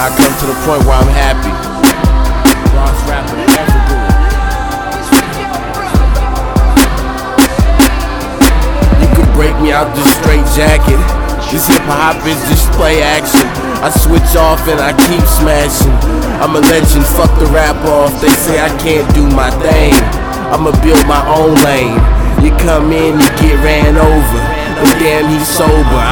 Now I come to the point where I'm happy. Rawest rapper to ever do it. You could break me out this straight jacket. This hip-hop is display action. I switch off and I keep smashing. I'm a legend, fuck the rap off. They say I can't do my thing. I'ma build my own lane. You come in, you get ran over, but damn, he's sober.